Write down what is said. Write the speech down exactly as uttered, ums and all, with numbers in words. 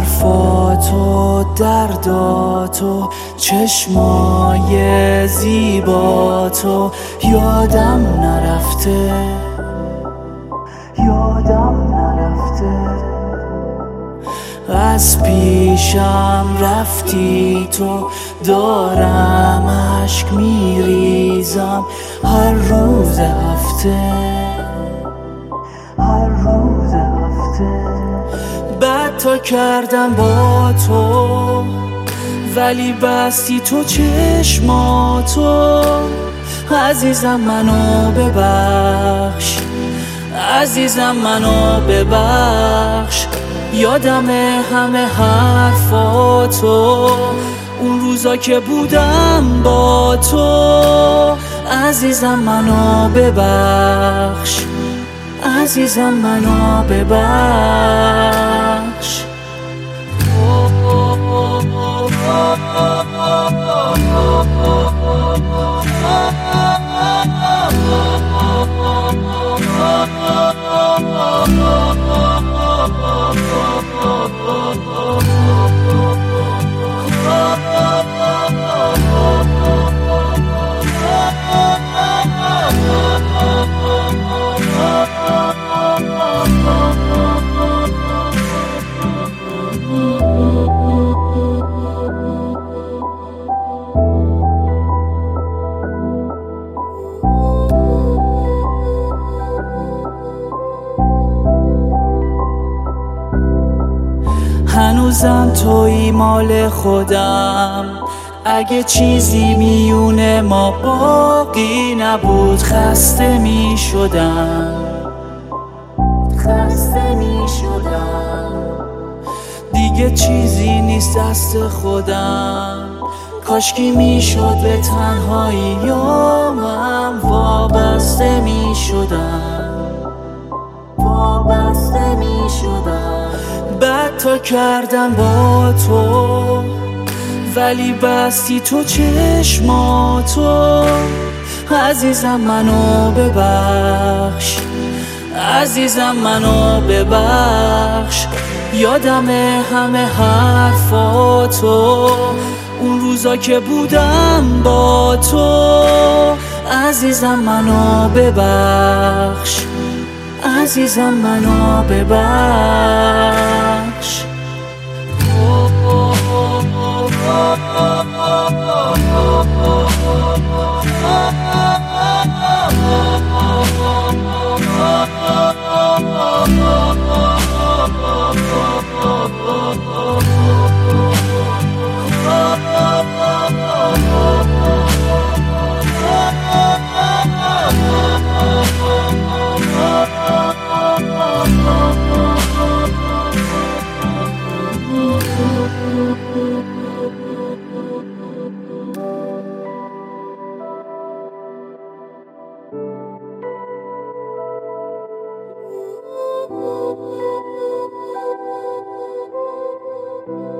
حرفاتو درداتو چشمای زیباتو یادم نرفته یادم نرفته از پیشم رفتی تو دارم اشک میریزم هر روز هفته هر روز هفته بد تا کردم با تو ولی بستی تو چشماتو عزیزم منو ببخش عزیزم منو ببخش یادم همه حرفاتو اون روزا که بودم با تو عزیزم منو ببخش عزیزم منو ببخش هنوزم توی مال خودم اگه چیزی میونه ما باقی نبود خسته می شدم خسته می شدم دیگه چیزی نیست دست خودم کاشکی می شد به تنهایی یا من وابسته می شدم وابسته می شدم بد تا کردم با تو ولی بستی تو چشماتو عزیزم منو ببخش عزیزم منو ببخش یادم همه حرفاتو اون روزا که بودم با تو عزیزم منو ببخش عزیزم منو ببخش Thank you.